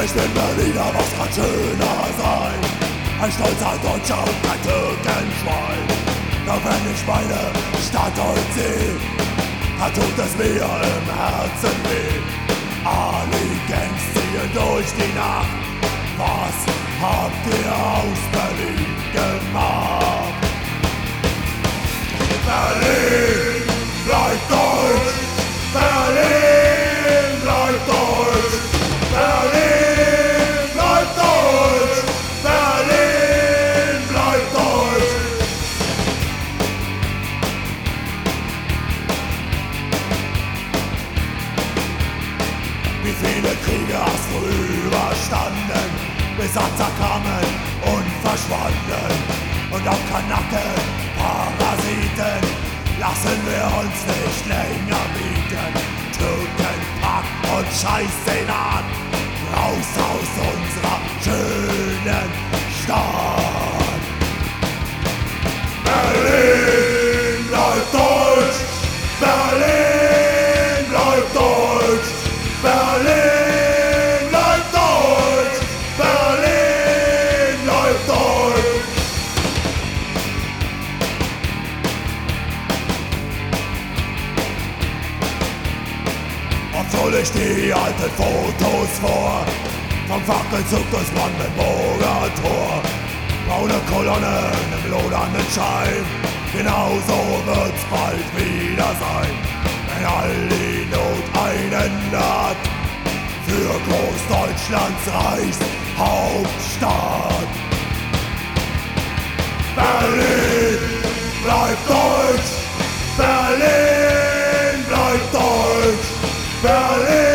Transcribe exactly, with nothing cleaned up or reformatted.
Ich will Berliner, was kann schöner sein? Ein stolzer Deutscher und kein Türkenschwein. Doch wenn ich meine Stadt heute sehe, da tut es mir im Herzen weh. Ali Gangs ziehen durch die Nacht. Was habt ihr aus Berlin gemacht? Berlin bleibt deutsch, Berlin bleibt deutsch, Berlin bleibt deutsch, Berlin bleibt deutsch. Wie viele Kriege hast du überstanden? Besatzer kamen und verschwanden. Und auch Kanaken, Parasiten, lassen wir uns nicht länger bieten. Türken, Pack und Scheißsenat, raus aus unserer schönen Stadt. Berlin bleibt deutsch, Berlin bleibt deutsch, Berlin bleibt deutsch, Berlin bleibt deutsch. Oft hol ich die alten Fotos vor, vom Fackelzug durchs Brandenburger Tor. Braune Kolonnen im lodernden Schein, genauso wird's bald wieder sein. Wenn all die Not ein Ende hat, für Großdeutschlands Reichshauptstadt. Berlin bleibt deutsch, Berlin bleibt deutsch, Berlin